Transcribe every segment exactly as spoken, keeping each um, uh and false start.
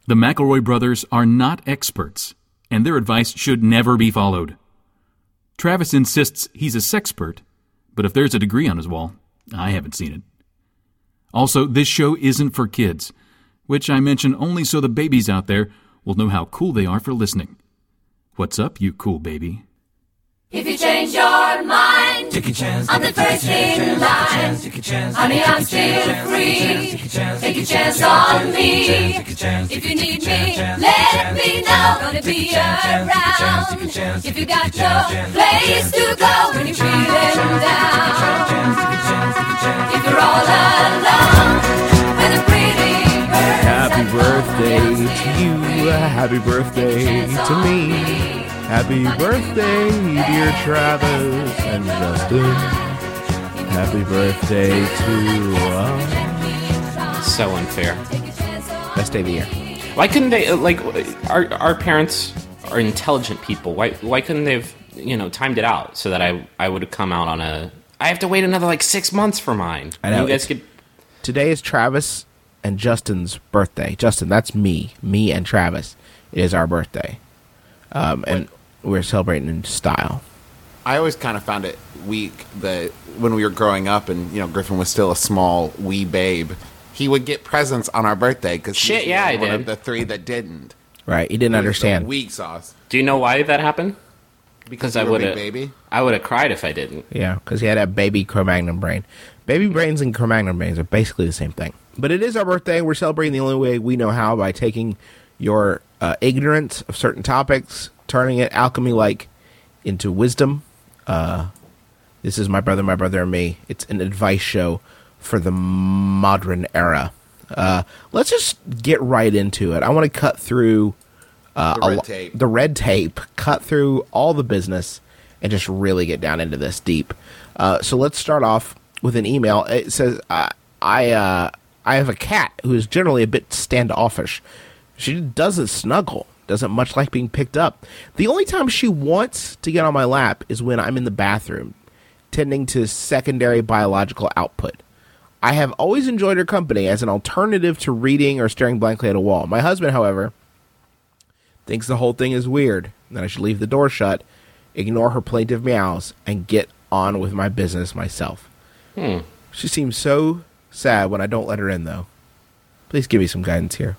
The McElroy brothers are not experts, and their advice should never be followed. Travis insists he's a sexpert, but if there's a degree on his wall, I haven't seen it. Also, this show isn't for kids, which I mention only so the babies out there will know how cool they are for listening. What's up, you cool baby? If you change your mind, take a chance. I'm the first in line. Honey, I'm still free. Take a chance on me. If you need me, let me know. Gonna be around. If you got no place to go when you're feeling down. If you're all alone with a pretty bird. Happy birthday to you. Happy birthday to me. Happy birthday, dear Travis and Justin. Happy birthday to us. So unfair. Best day of the year. Why couldn't they, uh, like, our our parents are intelligent people. Why why couldn't they have, you know, timed it out so that I, I would have come out on a... I have to wait another, like, six months for mine. I know. You guys could... Today is Travis and Justin's birthday. Justin, that's me. Me and Travis. It is our birthday. Um, and... We're celebrating in style. I always kind of found it weak that when we were growing up and, you know, Griffin was still a small, wee babe, he would get presents on our birthday because Shit, he yeah, was I one did. of the three that didn't. Right, he didn't He was understand. the weak sauce. Do you know why that happened? Because I you were a would big have... baby? I would have cried if I didn't. Yeah, because he had a baby Cro-Magnon brain. Baby brains and Cro-Magnon brains are basically the same thing. But it is our birthday. We're celebrating the only way we know how, by taking your uh, ignorance of certain topics, turning it alchemy-like into wisdom. Uh, this is My Brother, My Brother, and Me. It's an advice show for the modern era. Uh, let's just get right into it. I want to cut through uh, The red a, tape. the red tape, cut through all the business, and just really get down into this deep. Uh, so let's start off with an email. It says, uh, I, uh, I have a cat who is generally a bit standoffish. She doesn't snuggle. Doesn't much like being picked up. The only time she wants to get on my lap is when I'm in the bathroom, tending to secondary biological output. I have always enjoyed her company as an alternative to reading or staring blankly at a wall. My husband, however, thinks the whole thing is weird, that I should leave the door shut, ignore her plaintive meows, and get on with my business myself. Hmm. She seems so sad when I don't let her in, though. Please give me some guidance here.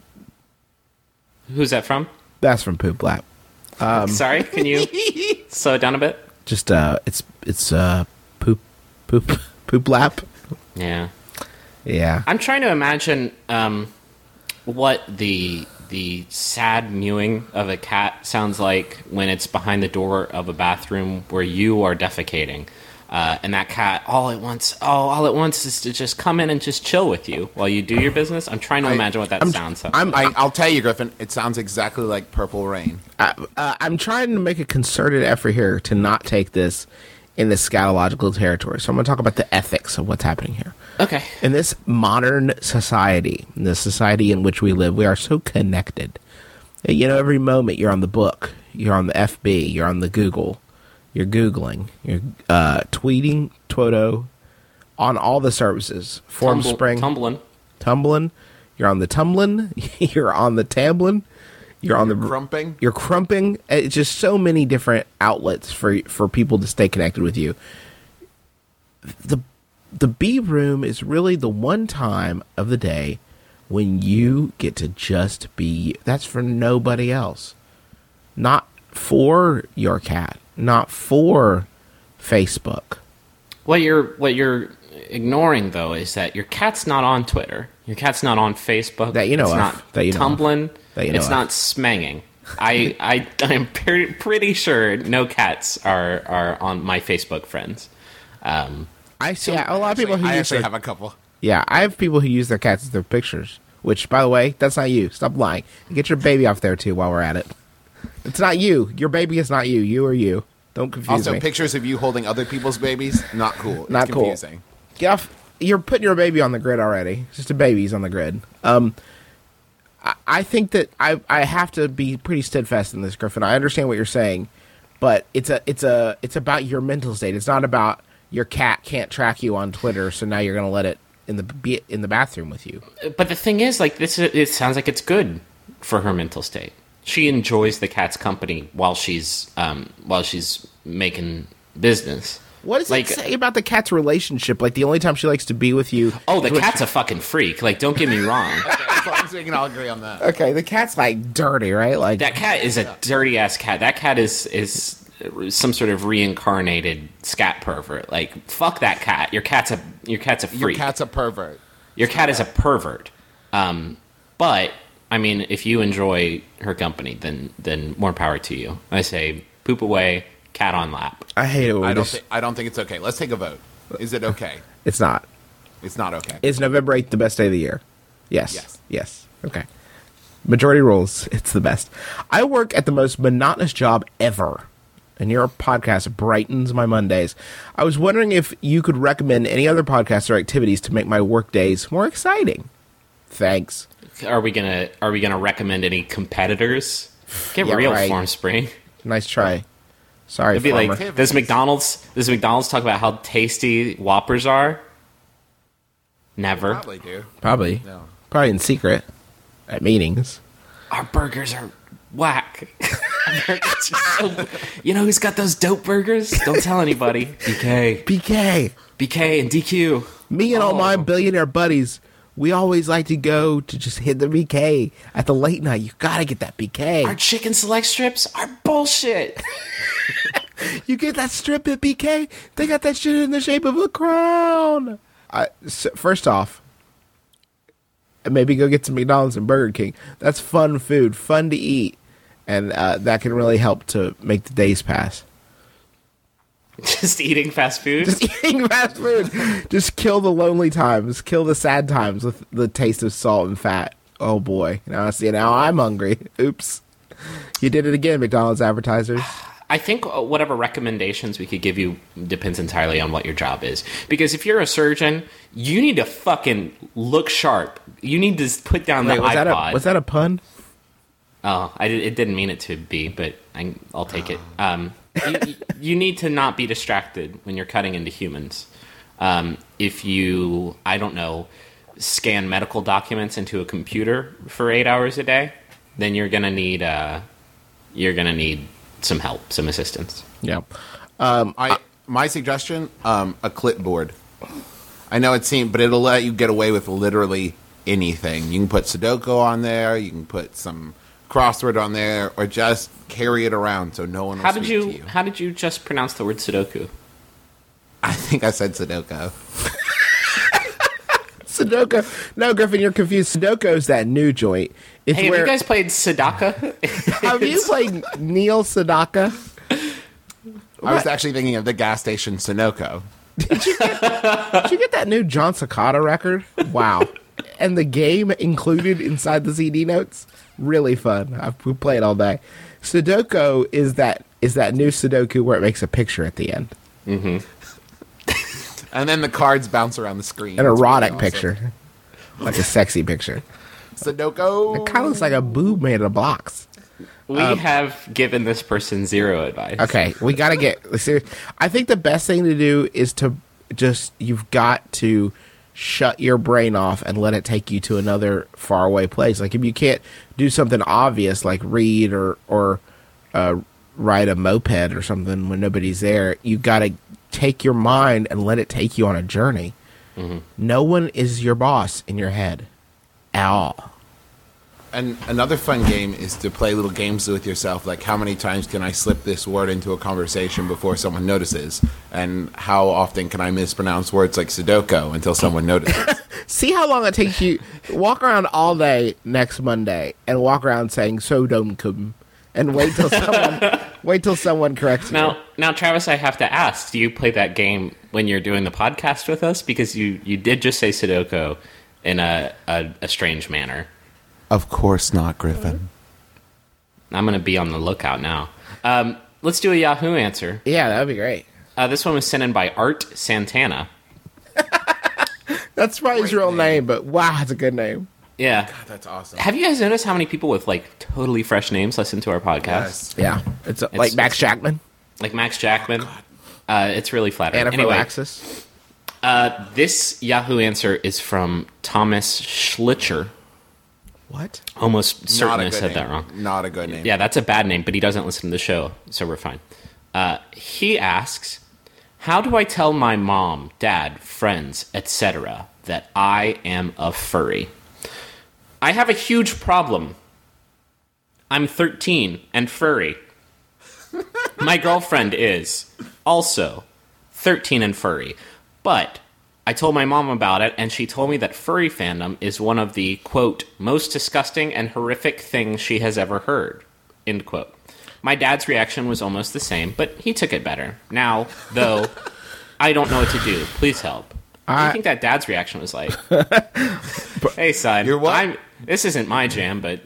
Who's that from? That's from Poop Lap. Um, Sorry, can you slow it down a bit? Just uh, it's it's uh, poop, poop, poop lap. Yeah. Yeah. I'm trying to imagine um, what the the sad mewing of a cat sounds like when it's behind the door of a bathroom where you are defecating. Uh, and that cat, all it wants, oh, all it wants is to just come in and just chill with you while you do your business. I'm trying to I- imagine what that I'm- sounds like. I'm I, I'll tell you, Griffin, it sounds exactly like Purple Rain. I, uh, I'm trying to make a concerted effort here to not take this in the scatological territory. So I'm going to talk about the ethics of what's happening here. Okay. In this modern society, in the society in which we live, we are so connected. You know, every moment you're on the book, you're on the F B, you're on the Google, you're Googling, you're uh, tweeting, Twoto, on all the services. Tumble- Formspring, Tumbling. Tumbling, you're on the Tumbling, you're on the Tamblin, you're on the Crumping? you're crumping. It's just so many different outlets for for people to stay connected with you. The the B room is really the one time of the day when you get to just be you. That's for nobody else. Not for your cat, not for Facebook. What you're what you're ignoring though is that your cat's not on Twitter. Your cat's not on Facebook. That you know it's of. not That you know of. tumbling. That you know it's of. not smanging. I I I'm pretty, pretty sure no cats are are on my Facebook friends. Um, I see a lot of people who I use actually their, have a couple. yeah, I have people who use their cats as their pictures. Which, by the way, that's not you. Stop lying. Get your baby off there too while we're at it. It's not you. Your baby is not you. You are you. Don't confuse Also, me. pictures of you holding other people's babies, not cool. Not it's cool. confusing. Get off. You're putting your baby on the grid already. It's just a baby's on the grid. Um, I, I think that I I have to be pretty steadfast in this, Griffin. I understand what you're saying, but it's a it's a it's about your mental state. It's not about your cat can't track you on Twitter, so now you're going to let it in the be in the bathroom with you. but the thing is, like this, it sounds like it's good. for her mental state. She enjoys the cat's company while she's um, while she's making business. What does Like- it say about the cat's relationship? Like, the only time she likes to be with you... Oh, the is when cat's a fucking freak. Like, don't get me wrong. As long as we can all agree on that. Okay, the cat's, like, dirty, right? Like, That cat is a dirty ass cat. That cat is is some sort of reincarnated scat pervert. Like, fuck that cat. Your cat's a your cat's a freak. Your cat's a pervert. Your cat is a pervert. Um, but I mean, if you enjoy her company, then then more power to you. I say, poop away, cat on lap. I hate it when we I don't. just... Thi- I don't think it's okay. Let's take a vote. Is it okay? It's not. It's not okay. Is November eighth the best day of the year? Yes. Yes. Yes. Okay. Majority rules. It's the best. I work at the most monotonous job ever, and your podcast brightens my Mondays. I was wondering if you could recommend any other podcasts or activities to make my work days more exciting. Thanks. Are we gonna Are we gonna recommend any competitors? Get Yeah, real, right. Form Spring. Nice try. Sorry, It'd be farmer. like, does McDonald's does McDonald's talk about how tasty Whoppers are? Never. Probably do. Probably. No. Probably in secret at meetings. Our burgers are whack. Our burgers are so- you know who's got those dope burgers? Don't tell anybody. B K. B K. B K and D Q. Me and all my Oh. billionaire buddies, we always like to go to just hit the B K at the late night. You gotta get that B K. Our chicken select strips are bullshit. You get that strip at B K? They got that shit in the shape of a crown. I, so first off, maybe go get some McDonald's and Burger King. That's fun food, fun to eat, and uh, that can really help to make the days pass. Just eating fast food. Just eating fast food. Just kill the lonely times, kill the sad times with the taste of salt and fat. Oh boy! Now I see. Now I'm hungry. Oops! You did it again, McDonald's advertisers. I think uh, whatever recommendations we could give you depends entirely on what your job is. Because if you're a surgeon, you need to fucking look sharp. You need to put down Wait, the was iPod. that a was that a pun? Oh, I did, it didn't mean it to be, but I, I'll take it. Um, you, you need to not be distracted when you're cutting into humans. Um, if you, I don't know, scan medical documents into a computer for eight hours a day, then you're gonna need uh, you're gonna need some help, some assistance. Yeah. I my suggestion, um, a clipboard. I know it seems, but it'll let you get away with literally anything. You can put Sudoku on there. You can put some crossword on there, or just carry it around so no one will How did speak you, to you. How did you just pronounce the word Sudoku? I think I said Sudoku. Sudoku. No, Griffin, you're confused. Sudoku is that new joint. It's Hey, have where, you guys played Sadaka? have you played Neil Sedaka? I was actually thinking of the gas station Sunoco. Did you get that new John Cicada record? Wow. And the game included inside the C D notes? Really fun. I've we played all day. Sudoku is that is that new Sudoku where it makes a picture at the end. And then the cards bounce around the screen. An It's erotic really awesome. picture. Like a sexy picture. Sudoku. It kind of looks like a boob made of blocks. We have given this person zero advice. Okay, we got to get serious. I think the best thing to do is to just, you've got to shut your brain off and let it take you to another faraway place. Like if you can't do something obvious like read or, or uh, ride a moped or something when nobody's there, you got to take your mind and let it take you on a journey. Mm-hmm. No one is your boss in your head at all. And another fun game is to play little games with yourself, like how many times can I slip this word into a conversation before someone notices, and how often can I mispronounce words like Sudoku until someone notices. See how long it takes you. Walk around all day next Monday and walk around saying "Sodomkum" and wait till someone wait till someone corrects you. Now, now, Travis, I have to ask: do you play that game when you're doing the podcast with us? Because you, you did just say Sudoku in a, a, a strange manner. Of course not, Griffin. I'm going to be on the lookout now. Um, let's do a Yahoo answer. Yeah, that would be great. Uh, this one was sent in by Art Santana. That's probably his Great real name. name, but wow, it's a good name. Yeah. That's awesome. Have you guys noticed how many people with like totally fresh names listen to our podcast? Yes. Yeah, it's, a, like Max Jackman, Like Max Jackman. Uh, it's really flattering. Anyway, Anaphylaxis. uh, this Yahoo answer is from Thomas Schlitcher. What? Almost certain Not a I good said name. that wrong. Not a good name. Yeah, that's a bad name, but he doesn't listen to the show, so we're fine. Uh, he asks, how do I tell my mom, dad, friends, et cetera that I am a furry? I have a huge problem. I'm thirteen and furry. My girlfriend is also thirteen and furry. But I told my mom about it, and she told me that furry fandom is one of the, quote, most disgusting and horrific things she has ever heard, end quote. My dad's reaction was almost the same, but he took it better. Now, though, I don't know what to do. Please help. I, I think that dad's reaction was like, hey, son, You're what? I'm, this isn't my jam, but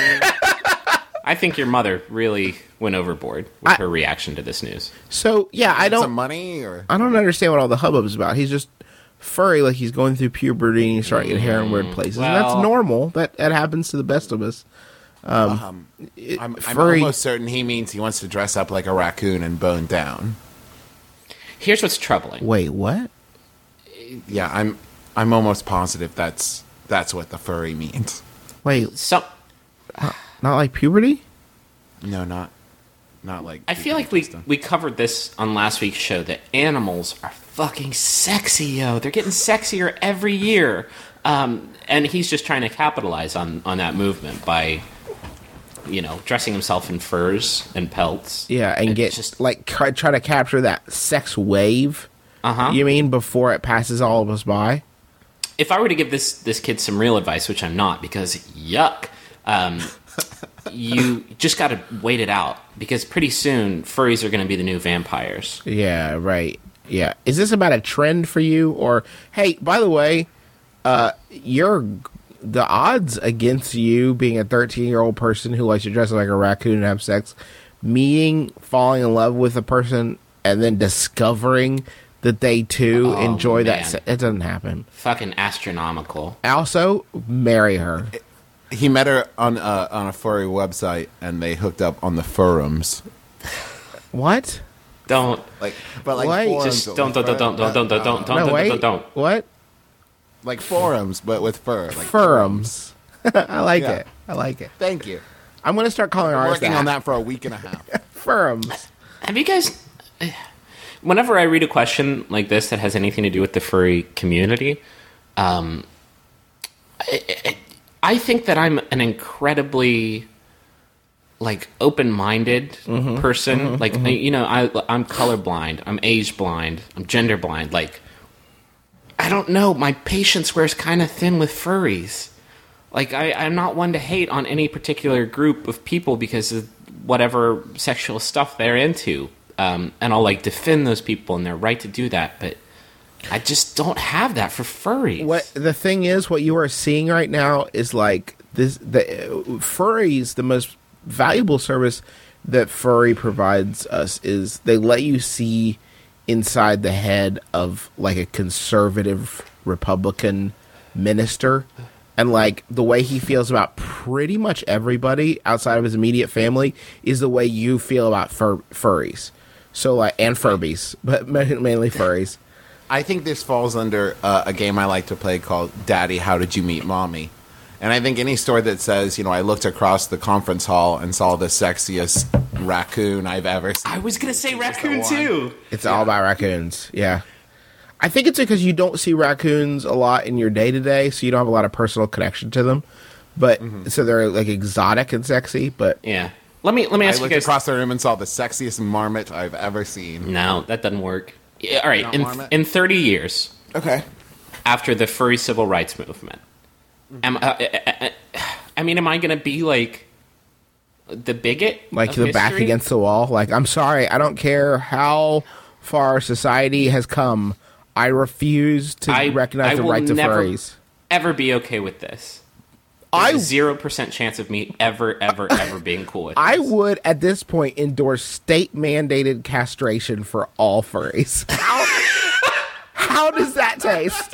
I think your mother really went overboard with I, her reaction to this news. So, yeah, I don't... Some money, or... I don't understand what all the hubbub is about. He's just furry, like he's going through puberty and he's starting to get hair in weird places. well- and that's normal. That that happens to the best of us. Um, Um, it- I'm, I'm furry, almost certain he means he wants to dress up like a raccoon and bone down. Here's what's troubling. wait, what? Yeah, I'm I'm almost positive that's that's what the furry means. Wait, So, not like puberty? No, not not like. I feel like we, we covered this on last week's show that animals are fucking sexy, yo. They're getting sexier every year. Um, and he's just trying to capitalize on, on that movement by, you know, dressing himself in furs and pelts. Yeah, and It's get just like try, try to capture that sex wave. uh-huh. You mean before it passes all of us by? If I were to give this this kid some real advice, which I'm not, because yuck, um, you just got to wait it out, because pretty soon furries are going to be the new vampires. Yeah, right. Yeah. Is this about a trend for you, or hey, by the way, uh, you're the odds against you being a thirteen-year-old person who likes to dress like a raccoon and have sex, meeting falling in love with a person and then discovering that they too Oh, enjoy that. man. Se- it doesn't happen. Fucking astronomical. Also, marry her. He met her on uh, on a furry website, and they hooked up on the forums. What? Don't. Like, but like Wait, forums, Just but don't, with don't, don't, fur- don't, don't, don't, uh, don't, don't, No, don't, wait. don't, don't. What? like forums, but with fur. Like Furums. I like Yeah. it. I like it. Thank you. I'm going to start calling I'm ours working on that for a week and a half. Furums. Have you guys? Whenever I read a question like this that has anything to do with the furry community, um, I, I, I think that I'm an incredibly like open-minded Mm-hmm. person. like you know, I I'm colorblind, I'm age blind, I'm gender blind. Like I don't know, my patience wears kind of thin with furries. Like I, I'm not one to hate on any particular group of people because of whatever sexual stuff they're into. Um, and I'll like defend those people and their right to do that, but I just don't have that for furries. What the thing is, what you are seeing right now is like this. The furries, the most valuable service that furry provides us is they let you see inside the head of like a conservative Republican minister, and like the way he feels about pretty much everybody outside of his immediate family is the way you feel about fur- furries. So like and Furbies, but mainly furries. I think this falls under uh, a game I like to play called Daddy, How Did You Meet Mommy? And I think any story that says, you know, I looked across the conference hall and saw the sexiest raccoon I've ever seen. I was gonna say It's just the raccoon one. too. It's all about raccoons. Yeah. I think it's because you don't see raccoons a lot in your day to day, so you don't have a lot of personal connection to them. But so they're like exotic and sexy, but Yeah. Let me let me I ask you looked guys. across the room and saw the sexiest marmot I've ever seen. No, that doesn't work. Yeah, all right, Not in marmot? in thirty years Okay. after the furry civil rights movement, am uh, uh, uh, I mean, am I gonna be like the bigot? like of the back history? against the wall. Like, I'm sorry, I don't care how far society has come. I refuse to I- recognize I the will right to never- furries. ever be okay with this. I There's a zero percent chance of me ever, ever, ever being cool with I this. would at this point endorse state mandated castration for all furries. How, how does that taste?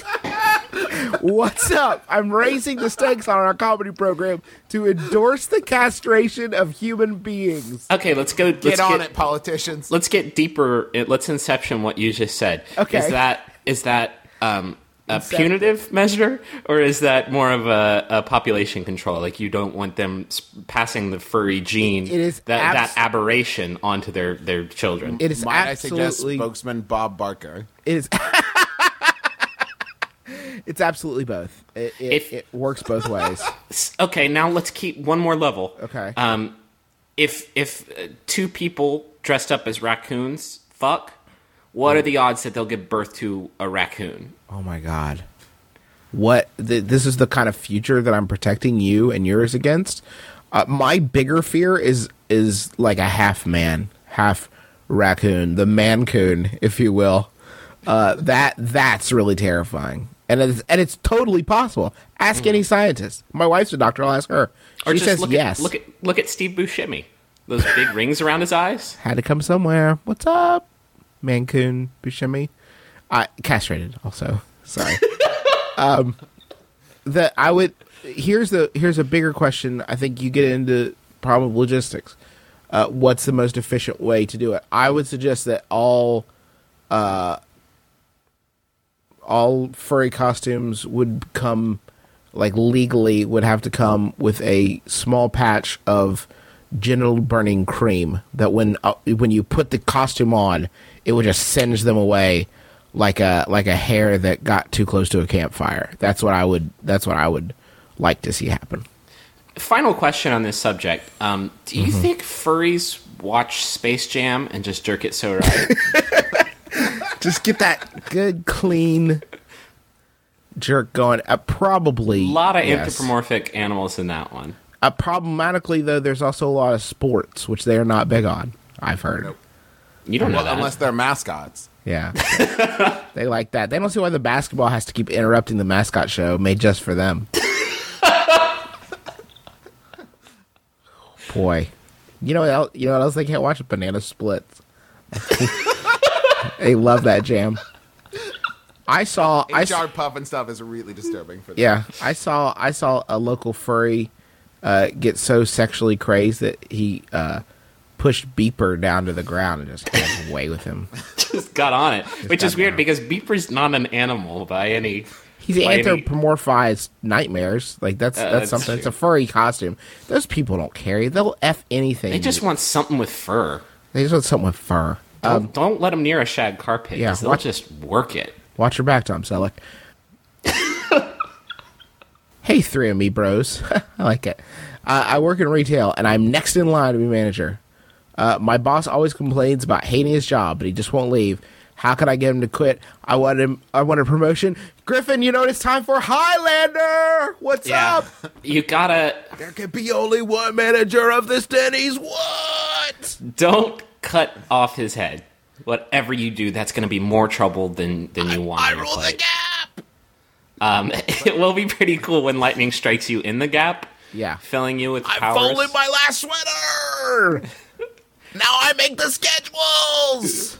What's up? I'm raising the stakes on our comedy program to endorse the castration of human beings. Okay, let's go. Get let's on get, it, politicians. Let's get deeper. Let's inception what you just said. Okay. Is that is that um, a Incept- punitive measure, or is that more of a, a population control? Like you don't want them s- passing the furry gene, It is that, abs- that aberration onto their, their children. It is Might I suggest absolutely. spokesman Bob Barker? It is. It's absolutely both. It, it, If- it works both ways. S- Okay, now let's keep one more level. Okay. Um, if if uh, two people dressed up as raccoons fuck, what are the odds that they'll give birth to a raccoon? Oh my god. What th- this is the kind of future that I'm protecting you and yours against. Uh, my bigger fear is is like a half man, half raccoon, the mancoon, if you will. Uh, that that's really terrifying, and it's and it's totally possible. Ask any scientist. My wife's a doctor. I'll ask her. She Or just says look yes. At, look at look at Steve Buscemi. Those big rings around his eyes. Had to come somewhere. What's up, mancoon Buscemi? I castrated also. Sorry. um, that I would. Here's the here's a bigger question. I think you get into problem of logistics. Uh, what's the most efficient way to do it? I would suggest that all, uh, all furry costumes would come, like legally, would have to come with a small patch of genital burning cream. That when uh, when you put the costume on, it would just singe them away like a like a hair that got too close to a campfire. That's what I would. That's what I would like to see happen. Final question on this subject. Um, do you Mm-hmm. think furries watch Space Jam and just jerk it so right? Just get that good, clean jerk going. Uh, probably A lot of yes. anthropomorphic animals in that one. Uh, problematically, though, there's also a lot of sports, which they are not big on. I've heard. Nope. You don't know Well, that. unless they're mascots. Yeah. They like that. They don't see why the basketball has to keep interrupting the mascot show made just for them. Boy. You know what else, you know what else they can't watch? Banana Splits. They love that jam. I saw I H R s- Puff and stuff is really disturbing for them. yeah, I saw I saw a local furry uh, get so sexually crazed that he uh, pushed Beeper down to the ground and just had away with him. Just got on it, which got is weird on it. because Beeper's not an animal by any. He's by any- anthropomorphized nightmares. Like that's Uh, that's that's something. It's true. a furry costume. Those people don't care. They'll f anything. They just want something with fur. they just want something with fur. Don't, don't let them near a shag carpet. yeah, 'cause they'll watch- just work it. Watch your back, Tom Selleck. Hey, three of me bros. I like it. Uh, I work in retail, and I'm next in line to be manager. Uh, my boss always complains about hating his job, but he just won't leave. How can I get him to quit? I want him. I want a promotion. Griffin, you know what it's time for? Highlander. What's up? You gotta There can be only one manager of this Denny's. What? don't cut off his head. Whatever you do, that's going to be more trouble than than you want. I on your rule the plate. gap. Um, it will be pretty cool when lightning strikes you in the gap. Yeah. filling you with I powers. folded my last sweater. Now I make the schedules.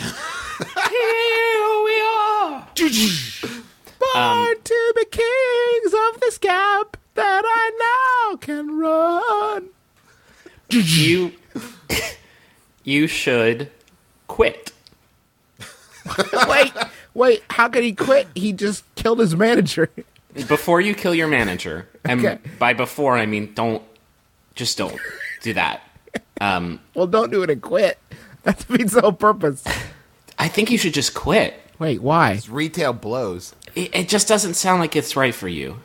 Here we are. Born to be kings of this gap that I now can run. You you should quit. Wait, wait. How could he quit? He just killed his manager. Before you kill your manager, and Okay. by before I mean don't, just don't do that. Um, Well, don't do it and quit. That defeats the whole purpose. I think you should just quit. Wait, why? It's retail blows. It, it just doesn't sound like it's right for you.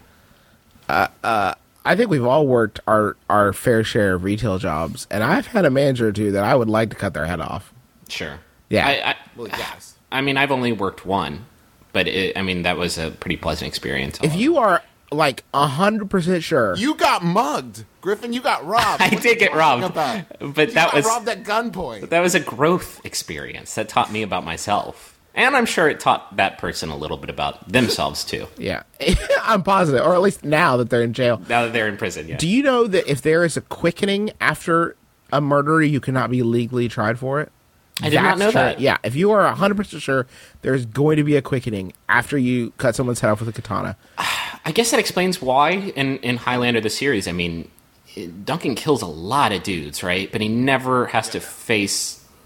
I think we've all worked our, our fair share of retail jobs, and I've had a manager or two that I would like to cut their head off. Sure. Yeah. I, I, Well, yes. I mean, I've only worked one, but it, I mean that was a pretty pleasant experience. If you are like a hundred percent sure, You got mugged, Griffin. You got robbed. I What are did you get talking robbed, about? but You that got was robbed at gunpoint. that was a growth experience that taught me about myself, and I'm sure it taught that person a little bit about themselves too. yeah, I'm positive, or at least now that they're in jail. Now that they're in prison, yeah. Do you know that if there is a quickening after a murder, you cannot be legally tried for it? I did not know true. that. Yeah, if you are one hundred percent sure there's going to be a quickening after you cut someone's head off with a katana. I guess that explains why in, in Highlander the series, I mean, Duncan kills a lot of dudes, right? But he never has to face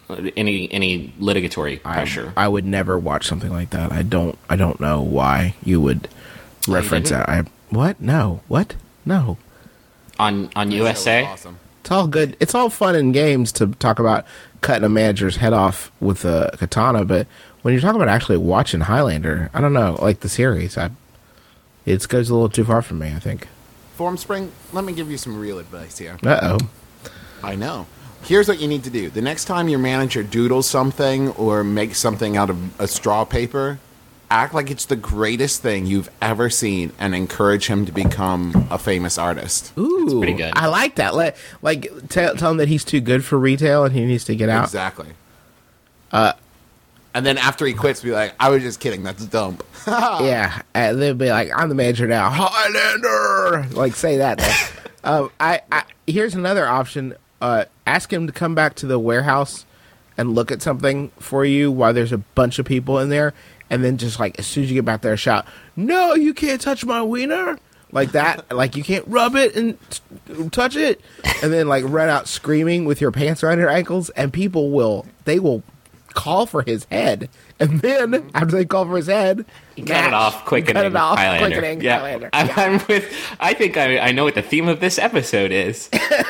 any any litigatory pressure. I, I would never watch something like that. I don't. I don't know why you would reference didn't? that. I what? No. What? No. on on That U S show A. was awesome. It's all good. It's all fun and games to talk about cutting a manager's head off with a katana, but when you're talking about actually watching Highlander, I don't know, like the series, I, it goes a little too far for me, I think. Formspring, let me give you some real advice here. Uh-oh. I know. Here's what you need to do. The next time your manager doodles something or makes something out of a straw paper, act like it's the greatest thing you've ever seen and encourage him to become a famous artist. Ooh, pretty good. I like that. Let, like, tell, tell him that he's too good for retail and he needs to get out. Exactly. Uh, and then after he quits, be like, I was just kidding. That's dumb. Yeah, and they'll be like, "I'm the manager now, Highlander." Like, say that. um, I, I here's another option. Uh, ask him to come back to the warehouse and look at something for you while there's a bunch of people in there, and then just like as soon as you get back there, shout, "No, you can't touch my wiener!" Like that. Like you can't rub it and t- touch it, and then like run out screaming with your pants around your ankles, and people will they will call for his head, and then after they call for his head, Cut match. it off, quickening, Cut it off, Highlander. quickening, yeah. Highlander. I'm, Yeah. I'm with. I think I, I know what the theme of this episode is.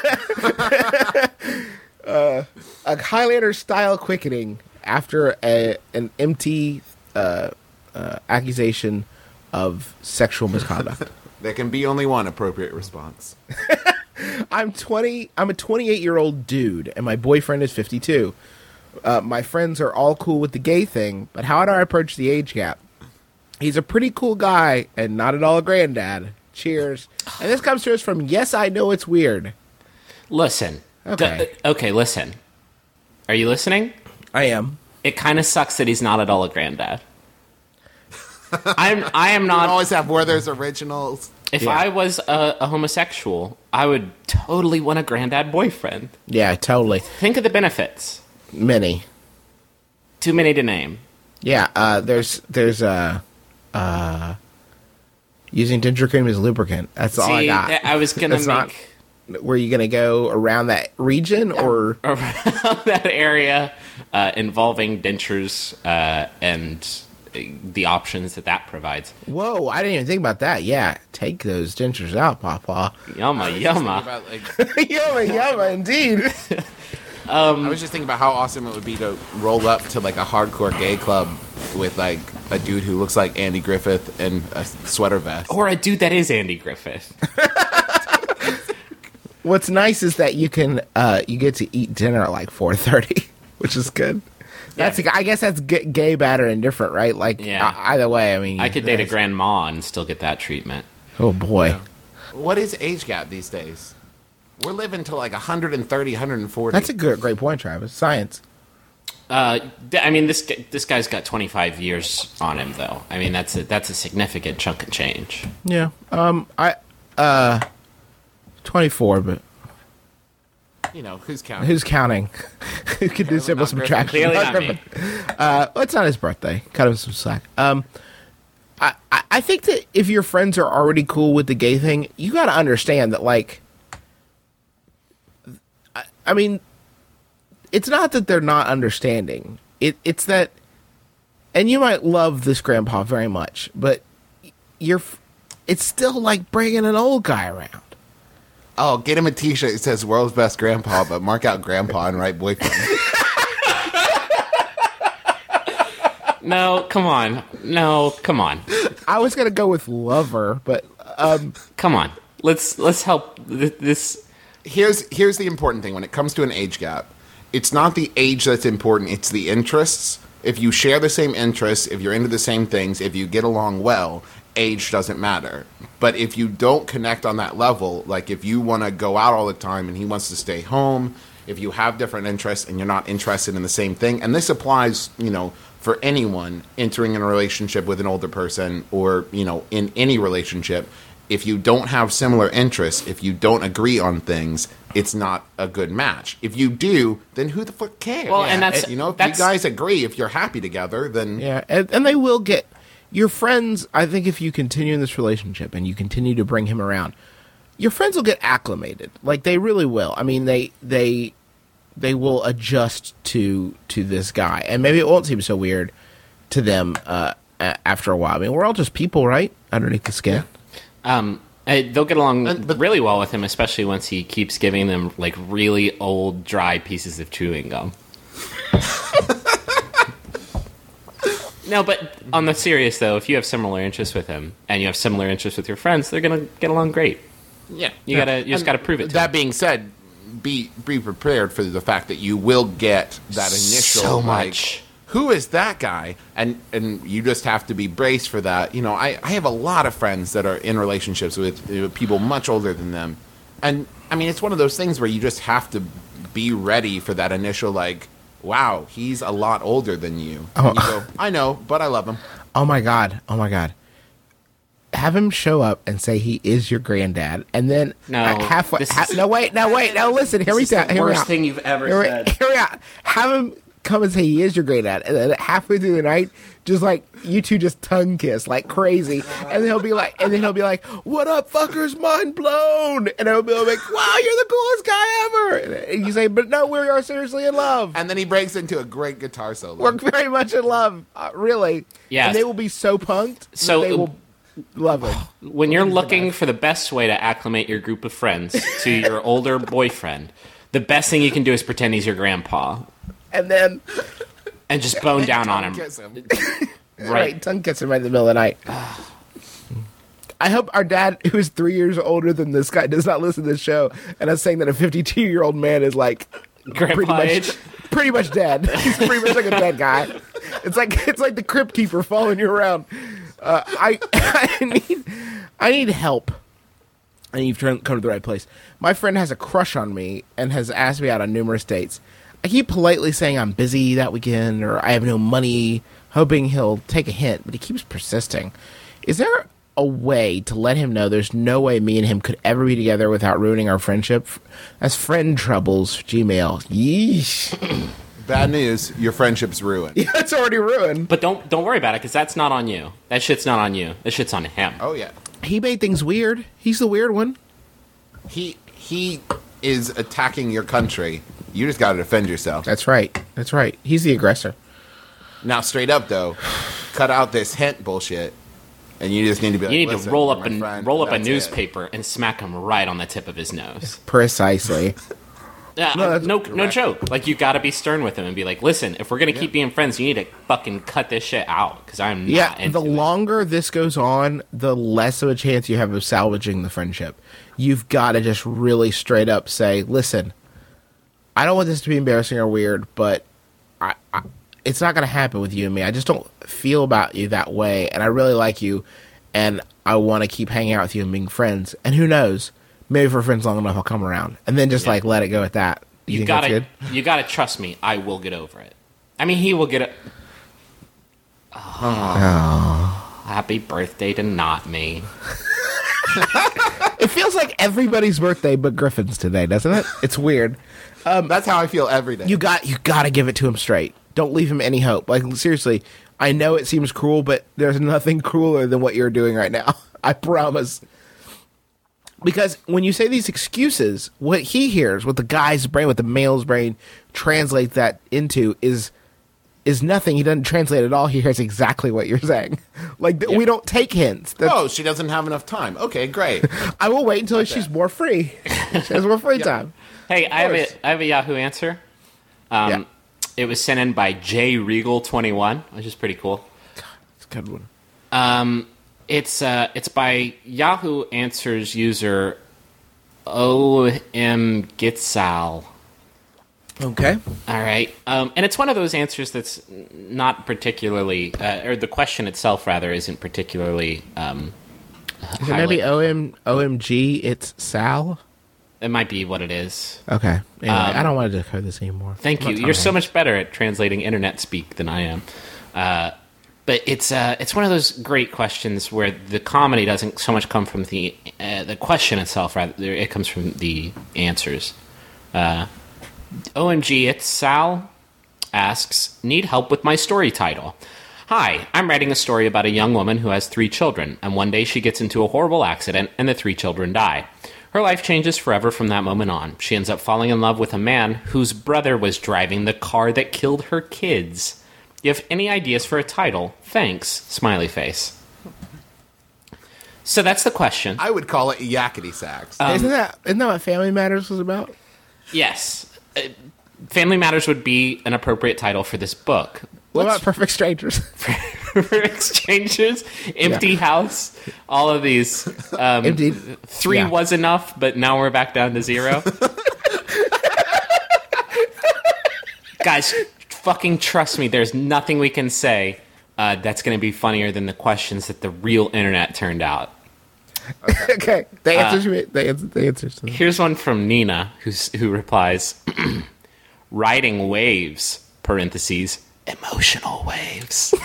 A Highlander style quickening after a, an empty uh, uh, accusation of sexual misconduct. There can be only one appropriate response. I'm twenty. I'm a twenty-eight year old dude, and my boyfriend is fifty-two. Uh, my friends are all cool with the gay thing, but how do I approach the age gap? He's a pretty cool guy and not at all a granddad. Cheers. And this comes to us from Yes, I Know It's Weird. Listen. Okay. D- okay, listen. Are you listening? I am. It kind of sucks that he's not at all a granddad. I'm. I am You not. always have Werther's originals. If Yeah. I was a, a homosexual, I would totally want a granddad boyfriend. Yeah, totally. Think of the benefits. Many. Too many to name. Yeah, uh, there's there's uh, uh, using ginger cream as lubricant. That's all I See, got. I was gonna That's not- make Were you gonna go around that region or? around that area uh, involving dentures uh, and the options that that provides. Whoa, I didn't even think about that. Yeah, take those dentures out, Papa. Yumma, Think yumma. about, like, yumma, yumma, indeed. I was just thinking about how awesome it would be to roll up to like a hardcore gay club with like a dude who looks like Andy Griffith and a sweater vest. Or a dude that is Andy Griffith. What's nice is that you can uh, you get to eat dinner at like four thirty, which is good. That's Yeah. I guess that's g- gay, bad, or indifferent, right? Like Yeah. uh, either way. I mean, I could date a that's- grandma and still get that treatment. Oh boy. What is age gap these days? We're living to like one hundred thirty, one hundred forty. That's a good, great point, Travis. Science. Uh, d- I mean, this g- this guy's got twenty-five years on him, though. I mean, that's a, that's a significant chunk of change. Yeah. Um. I. Uh. Twenty-four, but You know, who's counting? who's counting? Who can do simple not subtraction? Clearly Not not me. Griffin. Uh, well, it's not his birthday. Cut him some slack. Um. I, I I think that if your friends are already cool with the gay thing, you got to understand that, like, I, I mean, it's not that they're not understanding. It it's that, and you might love this grandpa very much, but you're, it's still like bringing an old guy around. Oh, get him a T-shirt that says "World's Best Grandpa," but mark out "Grandpa" and write "Boyfriend." No, come on. No, come on. I was gonna go with lover, but um, Come on. Let's let's help th- this. here's here's the important thing when it comes to an age gap. It's not the age that's important, it's the interests. If you share the same interests, if you're into the same things, if you get along well, age doesn't matter. But if you don't connect on that level, like if you want to go out all the time and he wants to stay home, if you have different interests and you're not interested in the same thing, and this applies, you know, for anyone entering in a relationship with an older person or, you know, in any relationship, if you don't have similar interests, if you don't agree on things, it's not a good match. If you do, then who the fuck cares? Well, and that's- you know, if that's- you guys agree, if you're happy together, then yeah, and, and they will get your friends. I think if you continue in this relationship and you continue to bring him around, your friends will get acclimated. Like they really will. I mean, they they they will adjust to to this guy, and maybe it won't seem so weird to them uh, a- after a while. I mean, we're all just people, right? Underneath the skin. Um, uh, they'll get along And- but- really well with him, especially once he keeps giving them like really old, dry pieces of chewing gum. No, but on the serious though, if you have similar interests with him and you have similar interests with your friends, they're gonna get along great. Yeah, You gotta, you just And gotta prove it. To That them. being said, be be prepared for the fact that you will get that initial So like, much. who is that guy? And and you just have to be braced for that. You know, I, I have a lot of friends that are in relationships with, with people much older than them, and I mean it's one of those things where you just have to be ready for that initial like, wow, he's a lot older than you. And you go, I know, but I love him. Oh my god! Oh my god! Have him show up and say he is your granddad, and then No, uh, halfway. this Ha- is- no, wait, no, wait, no. Listen, hear me This is out. the Hear me worst out. thing you've ever Hear me- said. Hear me out. Have him come and say he is your granddad, and then halfway through the night, just like you two just tongue kiss like crazy, and then he'll be like, and then he'll be like, "What up, fuckers? Mind blown!" And he'll be like, "Wow, you're the coolest guy ever!" And you say, "But no, we are seriously in love. And then he breaks into a great guitar solo. We're very much in love, uh, really." Yes. And they will be so punked. So- that they will love it. When you're looking for the best way to acclimate your group of friends to your older boyfriend, the best thing you can do is pretend he's your grandpa And then, and just bone down on him. Kiss him. right, Right. tongue kiss him right in the middle of the night. I hope our dad, who is three years older than this guy, does not listen to this show. And us saying that a fifty-two-year-old man is like pretty Grandpa much, age. pretty much dead. He's pretty much like a dead guy. It's like it's like the crypt keeper following you around. Uh, I I need I need help. And you've turned, come to the right place. My friend has a crush on me and has asked me out on numerous dates. I keep politely saying I'm busy that weekend or I have no money, hoping he'll take a hint, but he keeps persisting. Is there a way to let him know there's no way me and him could ever be together without ruining our friendship? That's friend troubles, Gmail. Yeesh. Bad news, your friendship's ruined. Yeah, it's already ruined. But don't don't worry about it because that's not on you. That shit's not on you. That shit's on him. Oh yeah. He made things weird. He's the weird one. He he is attacking your country. You just got to defend yourself. That's right. That's right. He's the aggressor. Now, straight up though, cut out this hint bullshit, and you just need to be. Like, You need to "Listen, roll you're up my and friend, roll up a that's it." newspaper and smack him right on the tip of his nose. Precisely. Yeah, No, no, that's no, correct. joke. Like you got to be stern with him and be like, "Listen, if we're gonna keep being friends, you need to fucking cut this shit out because I'm not Yeah, into the it." longer this goes on, the less of a chance you have of salvaging the friendship. You've got to just really straight up say, listen, I don't want this to be embarrassing or weird, but I, I, it's not going to happen with you and me. I just don't feel about you that way, and I really like you, and I want to keep hanging out with you and being friends. And who knows, maybe if we're friends long enough, I'll come around. And then just, Yeah. like, let it go at that. You, You think gotta, that's good? you gotta trust me. I will get over it. I mean, he will get it. Oh. Happy birthday to not me. It feels like everybody's birthday but Griffin's today, doesn't it? It's weird. That's how I feel every day. You got you got to give it to him straight. Don't leave him any hope. Like seriously, I know it seems cruel, but there's nothing crueler than what you're doing right now. I promise. Because when you say these excuses, what he hears, what the guy's brain, what the male's brain translates that into is is nothing. He doesn't translate at all. He hears exactly what you're saying. Like th- we don't take hints. That's- Oh, she doesn't have enough time. Okay, great. I will wait until she's more free. She has more free time. Hey, I have course. a I have a Yahoo answer. Um, Yeah. It was sent in by J Regal twenty-one, which is pretty cool. It's a good one. Um, it's uh, it's by Yahoo Answers user O M Gitsal. Okay. All right, um, and it's one of those answers that's not particularly, uh, or the question itself rather isn't particularly. Um, Is it maybe highly- O M O M G? It's Sal. It might be what it is. Okay. Anyway, Um, I don't want to decode this anymore. Thank I'm you. not You're so talking. much better at translating internet speak than I am. Uh, but it's uh, it's one of those great questions where the comedy doesn't so much come from the uh, the question itself, rather it comes from the answers. Uh, O M G, it's Sal asks, need help with my story title. Hi, I'm writing a story about a young woman who has three children, and one day she gets into a horrible accident and the three children die. Her life changes forever from that moment on. She ends up falling in love with a man whose brother was driving the car that killed her kids. You have any ideas for a title? Thanks, smiley face. So that's the question. I would call it Yakety Sax. Um, isn't that isn't that what Family Matters was about? Yes. Uh, Family Matters would be an appropriate title for this book. What about Perfect Strangers? For exchanges, empty Yeah. house, all of these. Um, Empty. Three Yeah. was enough, but now we're back down to zero. Guys, fucking trust me, there's nothing we can say uh, that's going to be funnier than the questions that the real internet turned out. Okay, the answers. Uh, the answers. The answers. To Here's one from Nina, who's, who replies, "Riding waves," parentheses, emotional waves.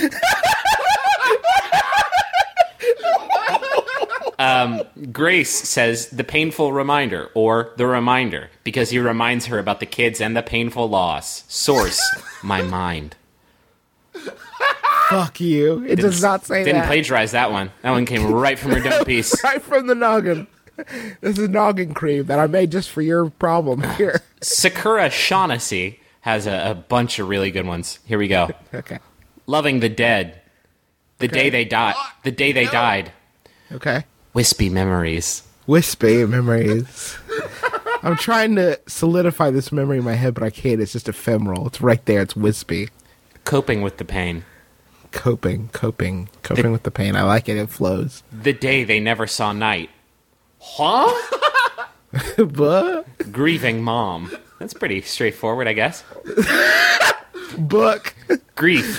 um, Grace says, "The painful reminder," or "the reminder," because he reminds her about the kids and the painful loss. Source, my mind. Fuck you. It does not say Didn't that. plagiarize that one. That one came right from her dome piece. Right from the noggin. This is noggin cream that I made just for your problem here. Sakura Shaughnessy has a, a bunch of really good ones. Here we go. Okay. Loving the dead. The Okay. day they died. The day they died. Okay. Wispy memories. Wispy memories. I'm trying to solidify this memory in my head, but I can't. It's just ephemeral. It's right there. It's wispy. Coping with the pain. Coping, coping, coping The- with the pain. I like it. It flows. The day they never saw night. Huh? But Grieving mom. That's pretty straightforward, I guess. book, Grief.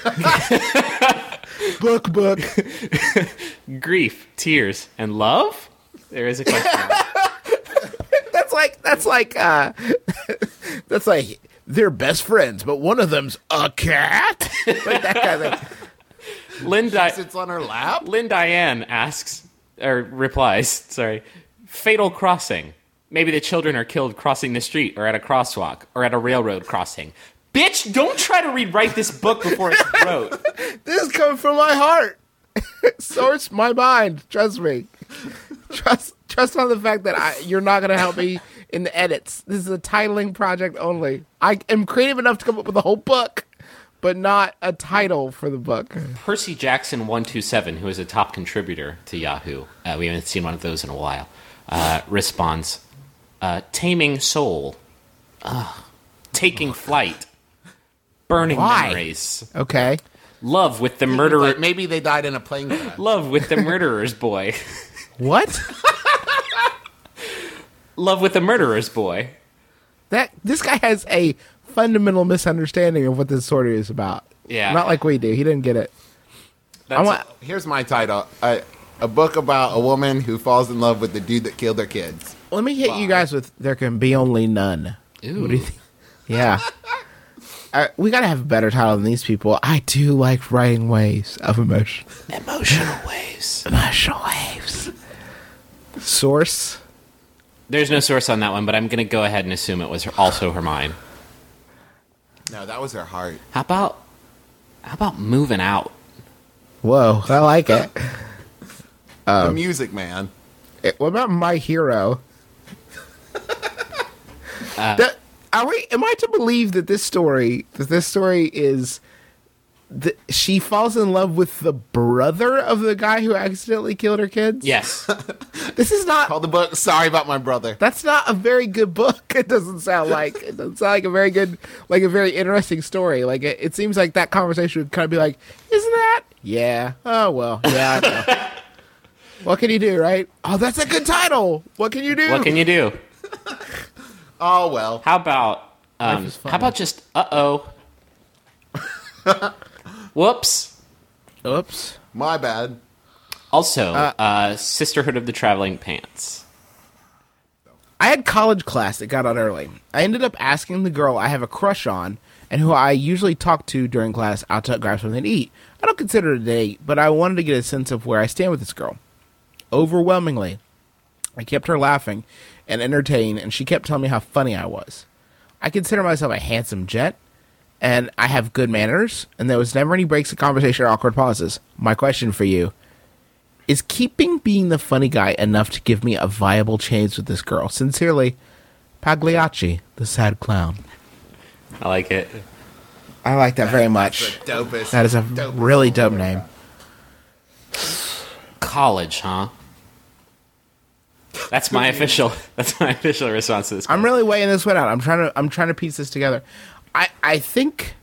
book, book. Grief. Tears. And love? There is a question. That's like that's like uh, that's like they're best friends, but one of them's a cat. Like that kind of thing. Lynn, Di- Sits on her lap. Lynn Diane asks, or replies, sorry, fatal crossing. Maybe the children are killed crossing the street or at a crosswalk or at a railroad crossing. Bitch, don't try to rewrite this book before it's wrote. This is coming from my heart. Source my mind. Trust me. Trust trust on the fact that I, you're not going to help me in the edits. This is a titling project only. I am creative enough to come up with a whole book, but not a title for the book. Percy Jackson one two seven, who is a top contributor to Yahoo, uh, we haven't seen one of those in a while, uh, responds, uh, Taming Soul, Ugh. Taking Flight, Burning Why? Memories, Okay. Love with the Murderer, Like, maybe they died in a plane crash. Love with the Murderer's Boy, What? Love with the Murderer's Boy. That this guy has a fundamental misunderstanding of what this story is about. Yeah. Not like we do. He didn't get it. That's I want Here's my title: a, a book about a woman who falls in love with the dude that killed her kids. Let me hit you guys with "There Can Be Only None." Ooh. What do you think? Yeah. Uh, we gotta have a better title than these people. I do like writing waves of emotion. Emotional Waves. Emotional waves. Source. There's no source on that one, but I'm going to go ahead and assume it was her, also her mind. No, that was her heart. How about, how about Moving Out? Whoa, I like it. the Music Man. Eh, What about My Hero? That- are we? Am I to believe that this story, that this story is, that she falls in love with the brother of the guy who accidentally killed her kids? Yes. This is not. Called the book "Sorry About My Brother." That's not a very good book. It doesn't sound like. It doesn't sound like a very good, like a very interesting story. Like it, it seems like that conversation would kind of be like, "Isn't that? Yeah. Oh well. Yeah. I know. What can you do, right? Oh, that's a good title. What can you do? What can you do? Oh well. How about, um, Life is fun. how about just, uh-oh. Whoops. Oops. My bad. Also, uh, Sisterhood of the Traveling Pants. I had college class that got out early. I ended up asking the girl I have a crush on and who I usually talk to during class out to grab something to eat. I don't consider it a date, but I wanted to get a sense of where I stand with this girl. Overwhelmingly, I kept her laughing and entertained, and she kept telling me how funny I was. I consider myself a handsome jet, and I have good manners, and there was never any breaks in conversation or awkward pauses. My question for you, Is keeping being the funny guy enough to give me a viable chance with this girl? Sincerely, Pagliacci, the sad clown. I like it. I like that very much. The dopest. That is a dopest really little dope name. College, huh? That's my official. That's my official response to this. I'm really weighing this one out. I'm trying to. I'm trying to piece this together. I. I think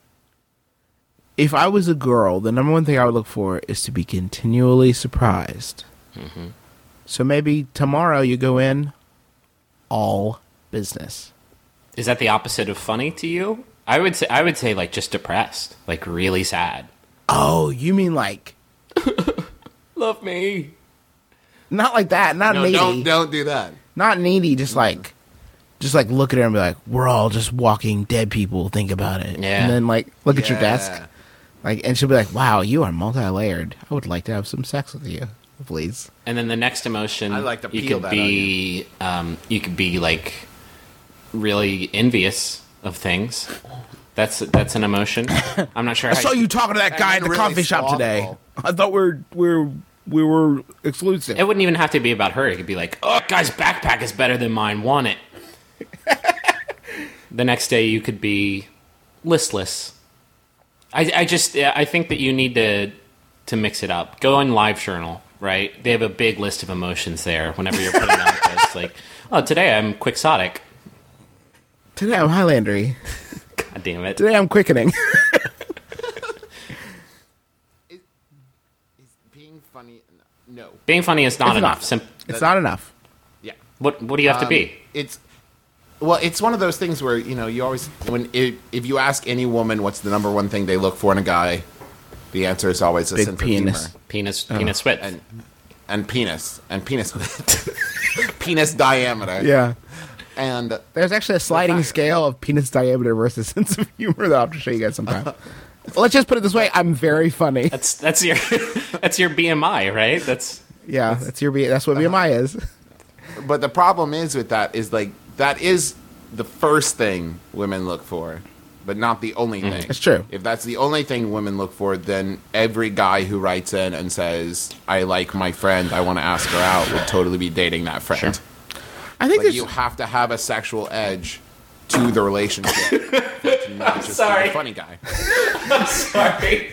if I was a girl, the number one thing I would look for is to be continually surprised. Mm-hmm. So maybe tomorrow you go in all business. Is that the opposite of funny to you? I would say. I would say like just depressed, like really sad. Oh, you mean like Love me. not like that? Not No, needy. don't don't do that. Not needy. Just like, just like look at her and be like, "We're all just walking dead people. Think about it." Yeah. And then like look at your Yeah. desk. Like, and she'll be like, "Wow, you are multi-layered. I would like to have some sex with you, please." And then the next emotion, I like to you peel could that be, um, you could be like really envious of things. That's that's an emotion. I'm not sure. I how saw you talking to that guy in the really coffee shop today. slothful. I thought we were we were we were exclusive. It wouldn't even have to be about her. It could be like, oh, guy's backpack is better than mine. Want it? The next day, you could be listless. I, I just, I think that you need to to mix it up. Go on LiveJournal, right? They have a big list of emotions there. Whenever you're putting out a post, like, oh, today I'm quixotic. Today I'm Highlandery. God damn it! Today I'm quickening. Is being funny? No. Being funny is not It's enough. not. Sim- It's not enough. Yeah. what What do you have to Um, be? It's well, it's one of those things where you know you always when if, if you ask any woman what's the number one thing they look for in a guy, the answer is always a Big sense penis. of humor Penis, penis width. and and penis and penis penis diameter. Yeah. And There's actually a sliding scale of penis diameter versus sense of humor that I'll have to show you guys sometime. Let's just put it this way: I'm very funny. that's that's your that's your B M I, right? That's Yeah, that's your B. That's what B M I is. but the problem is with that is like that is the first thing women look for, but not the only thing. It's true. If that's the only thing women look for, then every guy who writes in and says, "I like my friend, I want to ask her out," would totally be dating that friend. Sure. I think Like there's. you have to have a sexual edge to the relationship. for it to not just be sorry. the funny guy. I'm sorry.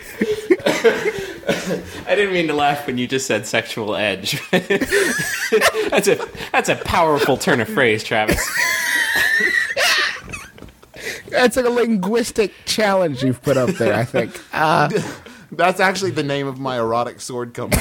I didn't mean to laugh when you just said sexual edge. that's a that's a powerful turn of phrase, Travis. It's like a linguistic challenge you've put up there. I think. Uh, That's actually the name of my erotic sword company.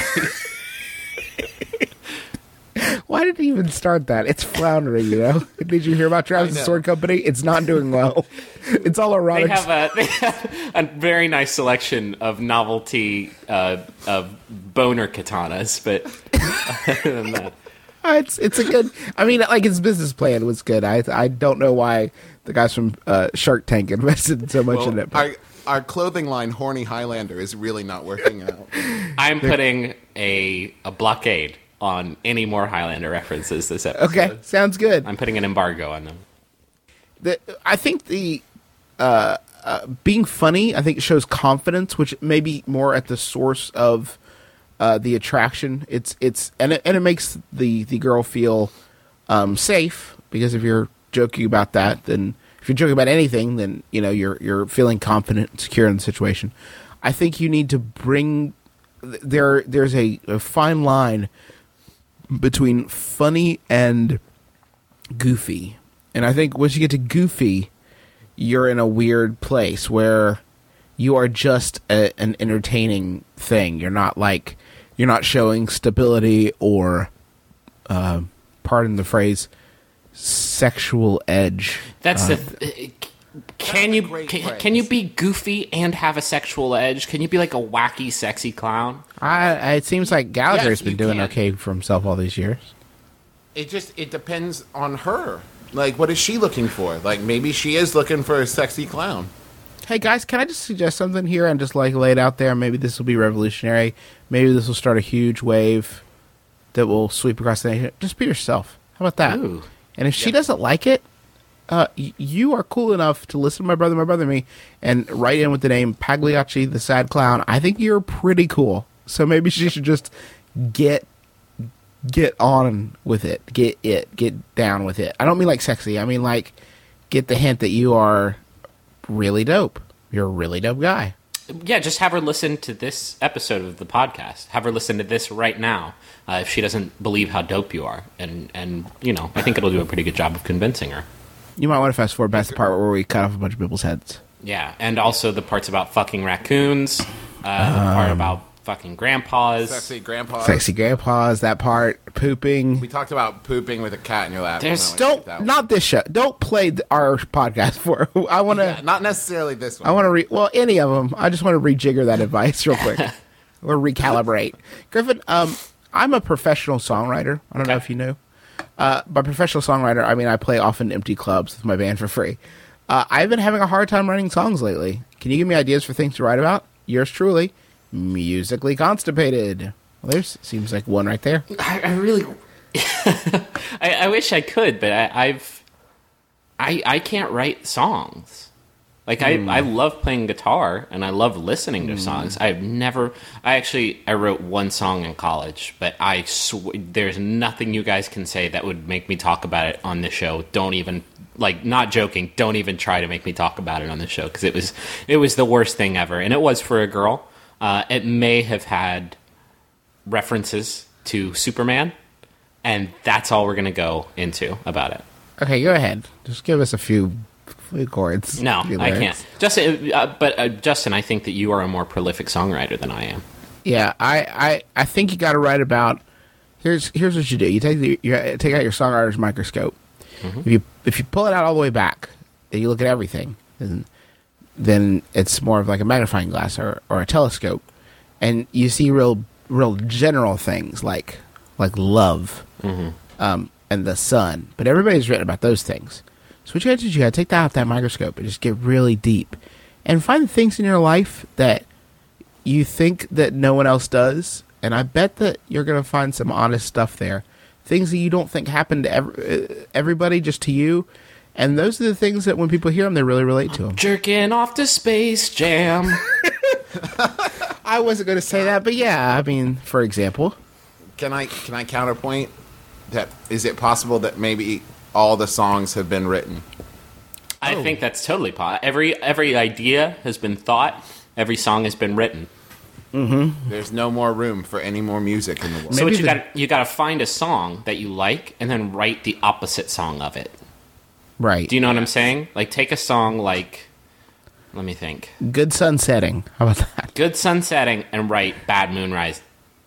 why did he even start that? It's floundering, you know. Did you hear about Travis' I know. sword company? It's not doing well. It's all They erotic. have a they have a very nice selection of novelty uh, of boner katanas, but other than that, Uh, it's it's a good. I mean, like his business plan was good. I I don't know why the guys from uh, Shark Tank invested so much in it. But our, our clothing line, Horny Highlander, is really not working out. I'm putting a a blockade on any more Highlander references this episode. okay, sounds good. I'm putting an embargo on them. The, I think the uh, uh, being funny, I think shows confidence, which may be more at the source of uh, the attraction. It's it's and it, and it makes the the girl feel um, safe, because if you're joking about that, then if you're joking about anything, then you know you're you're feeling confident and secure in the situation. I think you need to bring there. There's a, a fine line between funny and goofy. And I think once you get to goofy, you're in a weird place where you are just a, an entertaining thing. You're not like, you're not showing stability or, uh, pardon the phrase, sexual edge. That's Uh, the. Th- can That's a you great can, phrase. can you be goofy and have a sexual edge? Can you be like a wacky, sexy clown? I, I, it seems like Gallagher's Yes, been you doing can. okay for himself all these years. It just it depends on her. Like, what is she looking for? Like, maybe she is looking for a sexy clown. Hey guys, can I just suggest something here and just like lay it out there? Maybe this will be revolutionary. Maybe this will start a huge wave that will sweep across the nation. Just be yourself. How about that? Ooh. And if she doesn't like it, uh, y- you are cool enough to listen to my brother, my brother, and me, and write in with the name Pagliacci, the sad clown. I think you're pretty cool. So maybe she should just get get on with it. Get it. Get down with it. I don't mean like sexy. I mean like get the hint that you are really dope. You're a really dope guy. Yeah, just have her listen to this episode of the podcast. Have her listen to this right now uh, if she doesn't believe how dope you are. And, and, you know, I think it'll do a pretty good job of convincing her. You might want to fast forward past the part where we cut off a bunch of people's heads. Yeah, and also the parts about fucking raccoons, uh, um, the part about fucking grandpas. Sexy grandpa. Sexy grandpas, that part, pooping. We talked about pooping with a cat in your lap. There's- Don't, not this show. Don't play th- our podcast for I want to, Yeah, not necessarily this one. I want to re, well, any of them. I just want to rejigger that advice real quick. Or recalibrate. Griffin, um, I'm a professional songwriter. I don't know if you knew. Uh, by professional songwriter, I mean I play often empty clubs with my band for free. Uh, I've been having a hard time writing songs lately. Can you give me ideas for things to write about? Yours truly, Musically Constipated. Well, there's seems like one right there. I, I really... I, I wish I could, but I, I've... I, I can't write songs. Like, I, I love playing guitar, and I love listening to songs. I've never... I actually... I wrote one song in college, but I sw- there's nothing you guys can say that would make me talk about it on the show. Don't even... Like, not joking, don't even try to make me talk about it on the show, because it was, it was the worst thing ever. And it was for a girl. Uh, it may have had references to Superman, and that's all we're going to go into about it. Okay, go ahead. Just give us a few, few chords. No, few I lyrics. can't. Justin, uh, but uh, Justin, I think that you are a more prolific songwriter than I am. Yeah, I, I, I think you got to write about. Here's here's what you do. You take the, you take out your songwriter's microscope. Mm-hmm. If you if you pull it out all the way back, and you look at everything, and then it's more of like a magnifying glass or, or a telescope, and you see real real general things like like love, mm-hmm. um, and the sun. But everybody's written about those things. So what you got to do is you got to take that out that microscope and just get really deep, and find things in your life that you think that no one else does. And I bet that you're going to find some honest stuff there. Things that you don't think happen to every, everybody, just to you. And those are the things that when people hear them, they really relate to them. Jerking off to Space Jam. I wasn't going to say that, but yeah, I mean, for example. Can I can I counterpoint that? Is it possible that maybe all the songs have been written? I think that's totally possible. Every, every idea has been thought. Every song has been written. Mm-hmm. There's no more room for any more music in the world. So Maybe what you the- got you got to find a song that you like and then write the opposite song of it. Right. Do you know what I'm saying? Like, take a song like, let me think, Good sun setting. How about that? Good Sun Setting, and write Bad Moonrise.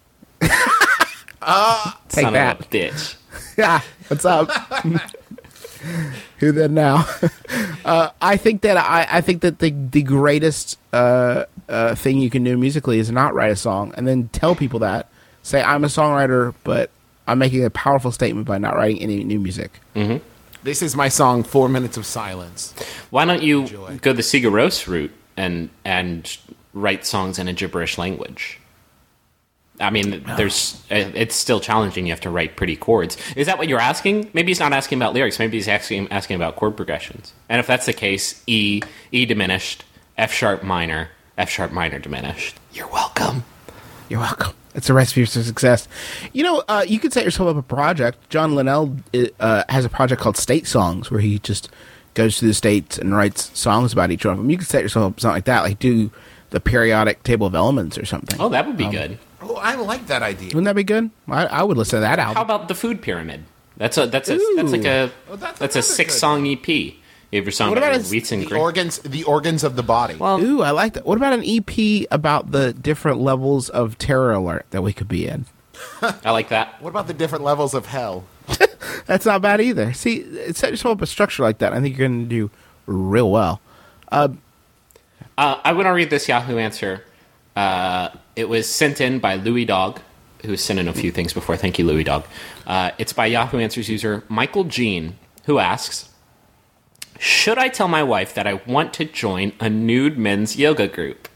Take Son that. of a bitch. Yeah, what's up? Who then now? uh, I think that I, I think that the the greatest uh, uh, thing you can do musically is not write a song and then tell people that. Say I'm a songwriter, but I'm making a powerful statement by not writing any new music. Mm-hmm. This is my song, Four Minutes of Silence. Why don't you Enjoy. go the Sigur Rós route and and write songs in a gibberish language? I mean, there's it's still challenging. You have to write pretty chords. Is that what you're asking? Maybe he's not asking about lyrics. Maybe he's asking asking about chord progressions. And if that's the case, E, E diminished, F sharp minor, F sharp minor diminished. You're welcome. You're welcome. It's a recipe for success. You know, uh, you could set yourself up a project. John Linnell uh, has a project called State Songs, where he just goes through the states and writes songs about each one of them. You could set yourself up something like that, like do the periodic table of elements or something. Oh, that would be good. Oh, I like that idea. Wouldn't that be good? I, I would listen to that album. How about the food pyramid? That's a that's a Ooh. that's like a Oh, that's that's a another six good- song E P. You have your song What about about your his- wheats and The grain. organs, the organs of the body. Well, Ooh, I like that. What about an E P about the different levels of terror alert that we could be in? I like that. What about the different levels of hell? That's not bad either. See, set yourself up a structure like that. I think you're going to do real well. Uh, I want to read this Yahoo answer. Uh, it was sent in by Louis Dog, who's sent in a few things before. Thank you, Louis Dog. Uh, it's by Yahoo Answers user Michael Jean, who asks, should I tell my wife that I want to join a nude men's yoga group?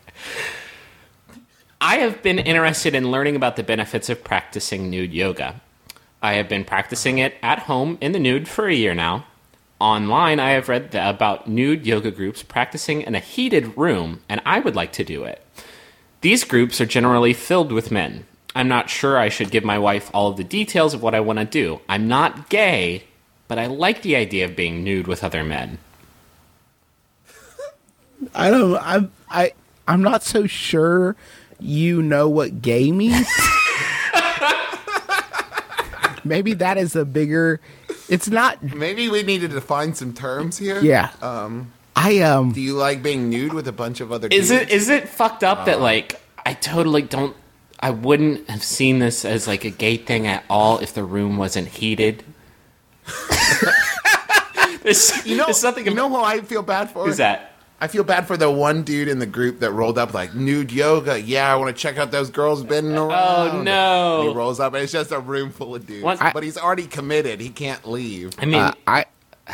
I have been interested in learning about the benefits of practicing nude yoga. I have been practicing it at home in the nude for a year now. Online, I have read th- about nude yoga groups practicing in a heated room, and I would like to do it. These groups are generally filled with men. I'm not sure I should give my wife all of the details of what I want to do. I'm not gay, but I like the idea of being nude with other men. I don't. I'm. I. I'm not so sure. You know what gay means? Maybe that is a bigger. It's not. Maybe we need to define some terms here. Yeah. Um. I um. Do you like being nude with a bunch of other? Is dudes? it is it fucked up that like I totally don't I wouldn't have seen this as like a gay thing at all if the room wasn't heated. there's, You know, there's something you know who I feel bad for? Who's that? I feel bad for the one dude in the group that rolled up like nude yoga. Yeah, I want to check out those girls bending around. Oh no! And he rolls up and it's just a room full of dudes. What? I- but he's already committed. He can't leave. I mean, Uh, I.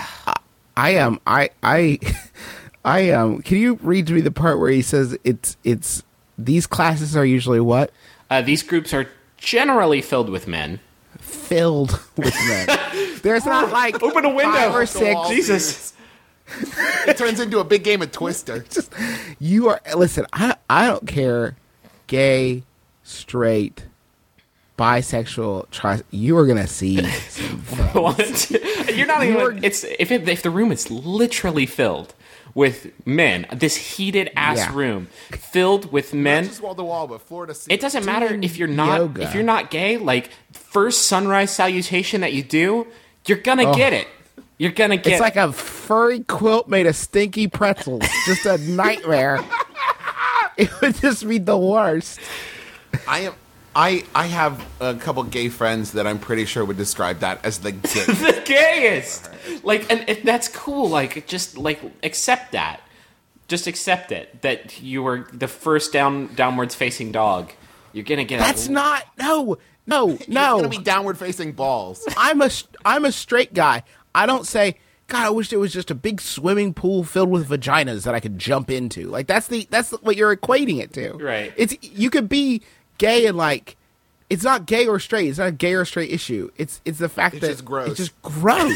I am. I. I. I am. Can you read to me the part where he says it's it's these classes are usually what uh, these groups are generally filled with men. filled with men. There's not like Open a window. five or Off the six. wall, Jesus. It turns into a big game of Twister. You are listen. I I don't care, gay, straight, bisexual. Tri- you are gonna see. Some What? You're not You even. are- It's if it, if the room is literally filled with men, this heated ass Yeah. room filled with Not men. just wall to wall, but floor to ceiling. It doesn't matter doing if you're not yoga. if you're not gay. Like first sunrise salutation that you do, you're gonna get it. You're gonna get. It's like a furry quilt made of stinky pretzels. Just a nightmare. It would just be the worst. I am. I I have a couple gay friends that I'm pretty sure would describe that as the gay. the gayest. Like, and if that's cool. Like, just like accept that. Just accept it that you were the first down downwards facing dog. You're gonna get. That's a, not. No. No. It's No. gonna be downward facing balls. I'm a I'm a straight guy. I don't say, God, I wish there was just a big swimming pool filled with vaginas that I could jump into. Like that's the that's what you're equating it to. Right. It's you could be gay and like it's not gay or straight. It's not a gay or straight issue. It's it's the fact It's that just gross. it's just gross.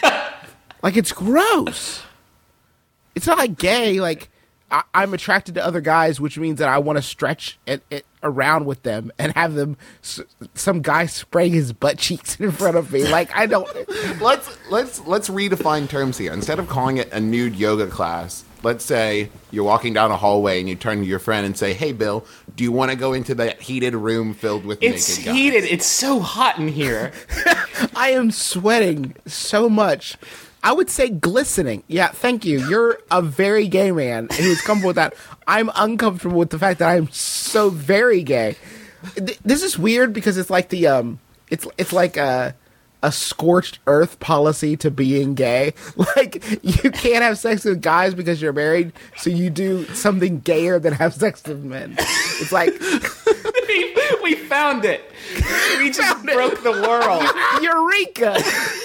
Like it's gross. It's not like gay. Like I, I'm attracted to other guys, which means that I want to stretch it, it around with them and have them. S- some guy spraying his butt cheeks in front of me. Like I don't. let's let's let's redefine terms here. Instead of calling it a nude yoga class, let's say you're walking down a hallway and you turn to your friend and say, "Hey, Bill, do you want to go into that heated room filled with It's naked guys?" heated. It's so hot in here. I am sweating so much. I would say glistening. Yeah, thank you. You're a very gay man who's comfortable with that. I'm uncomfortable with the fact that I'm so very gay. Th- This is weird because it's like the um, it's it's like a a scorched earth policy to being gay. Like you can't have sex with guys because you're married, so you do something gayer than have sex with men. It's like we, we found it. We just broke the world. Eureka.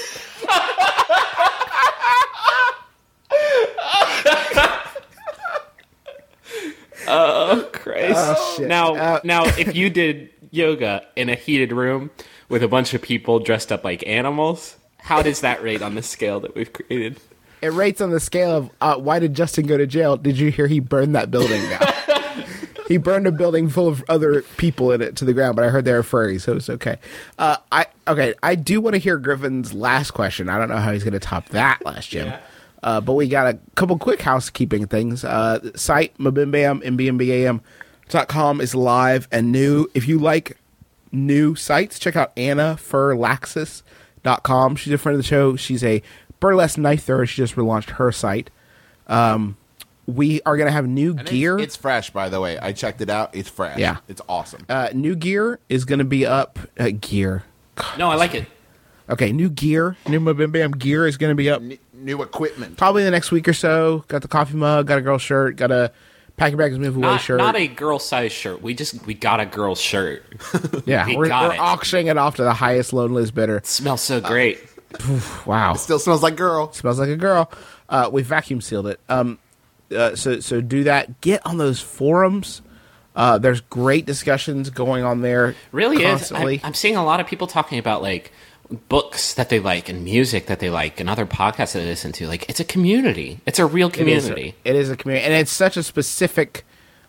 Oh Christ! Oh, shit. Now, Uh, now, if you did yoga in a heated room with a bunch of people dressed up like animals, how does that rate on the scale that we've created? It rates on the scale of uh, why did Justin go to jail? Did you hear he burned that building down? He burned a building full of other people in it to the ground, but I heard they were furry, so it's okay. Uh, I okay. I do want to hear Griffin's last question. I don't know how he's going to top that last Jim. Yeah. Uh, but we got a couple quick housekeeping things. Uh, site Mabimbam M B M B A M dot com is live and new. If you like new sites, check out Anna Furlaxis dot com. She's a friend of the show. She's a burlesque knife thrower. She just relaunched her site. Um, we are going to have new And gear. It's, it's fresh, by the way. I checked it out. It's fresh. Yeah. It's awesome. uh, new gear is going to be up. Uh, gear. No, I like it. Okay, new gear. New Mabim Bam gear is going to be up N- new equipment. probably the next week or so. Got the coffee mug. Got a girl shirt. Got a Pack Your Bags Move Away Not, shirt. not a girl size shirt. We just we got a girl shirt. yeah, we we're, got we're it. auctioning it off to the highest loneliest bidder. It smells so great. Wow. Still smells like girl. Smells like a girl. Uh, we vacuum sealed it. Um, uh, so so do that. Get on those forums. Uh, there's great discussions going on there. Really constantly. is. I'm, I'm seeing a lot of people talking about like books that they like and music that they like and other podcasts that they listen to. Like it's a community. It's a real It is a- community. It is a community, and it's such a specific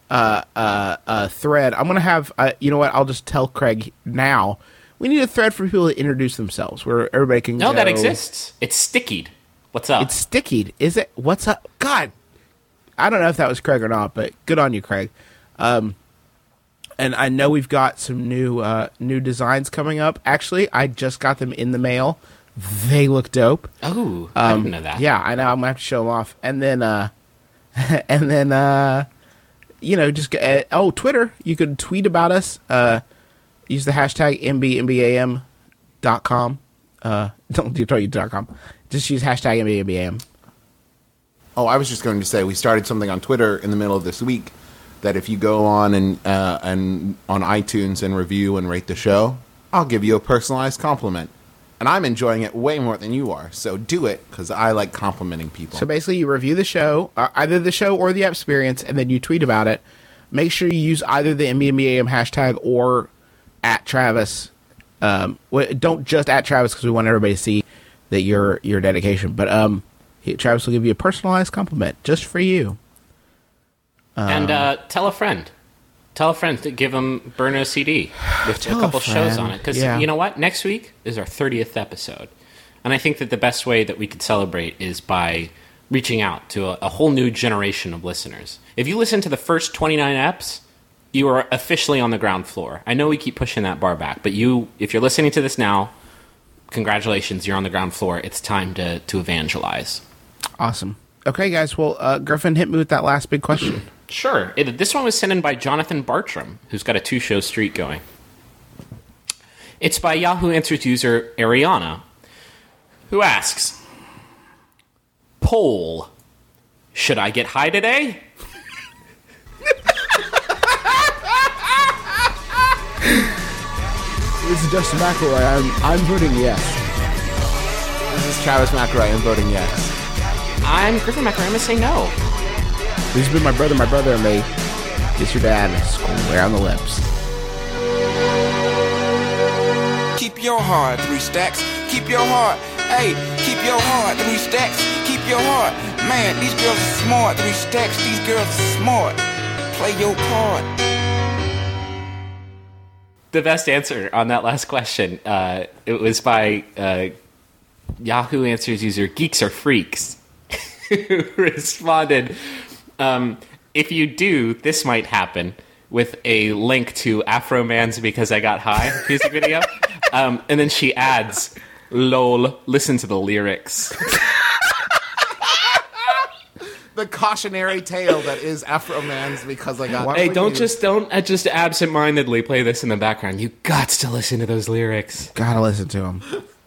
uh, uh, uh, thread. I'm gonna have. Uh, you know what? I'll just tell Craig now. We need a thread for people to introduce themselves, where everybody can. No, go. that exists. It's stickied. What's up? It's stickied. Is it? What's up? God, I don't know if that was Craig or not, but good on you, Craig. Um, and I know we've got some new uh, new designs coming up. Actually, I just got them in the mail. They look dope. Oh, I didn't know that. Yeah, I know. I'm gonna have to show them off, and then, uh, and then, uh, you know, just uh, oh, Twitter. You could tweet about us. Uh, use the hashtag M B M B A M dot com. Uh, don't do dot com. Just use hashtag M B M B A M. Oh, I was just going to say we started something on Twitter in the middle of this week that if you go on and uh, and on iTunes and review and rate the show, I'll give you a personalized compliment. And I'm enjoying it way more than you are. So do it, because I like complimenting people. So basically, you review the show, uh, either the show or the experience, and then you tweet about it. Make sure you use either the M B M B A M hashtag or at Travis. Um, don't just at Travis, because we want everybody to see that your your dedication. But um, he, Travis will give you a personalized compliment just for you. Um, and uh, tell a friend. Tell a friend to give them Burno C D with a Tell a couple shows friend. on it. Because Yeah. you know what? Next week is our thirtieth episode. And I think that the best way that we could celebrate is by reaching out to a, a whole new generation of listeners. If you listen to the first twenty-nine eps, you are officially on the ground floor. I know we keep pushing that bar back, but you, if you're listening to this now, congratulations, you're on the ground floor. It's time to, to evangelize. Awesome. Okay, guys. Well, uh, Griffin, hit me with that last big question. Sure. It, this one was sent in by Jonathan Bartram, who's got a two-show streak going. It's by Yahoo Answers user Ariana, who asks, Poll, should I get high today? This is Justin McElroy. I'm, I'm voting yes. This is Travis McElroy. I'm voting yes. I'm Griffin McElroy. I'm going to say no. This has been my brother, my brother, and me. It's your dad. Square on the lips. Keep your heart, three stacks. Keep your heart. Hey, keep your heart, three stacks. Keep your heart. Man, these girls are smart. Three stacks, these girls are smart. Play your part. The best answer on that last question, uh, it was by uh, Yahoo Answers user Geeks or Freaks, who responded, um, if you do, this might happen, with a link to Afro Man's Because I Got High music video. Um, and then she adds, lol, listen to the lyrics. The cautionary tale that is Afro Man's Because I Got Why Hey, would don't you- just don't uh, just absentmindedly play this in the background. You got to listen to those lyrics. Gotta listen to him.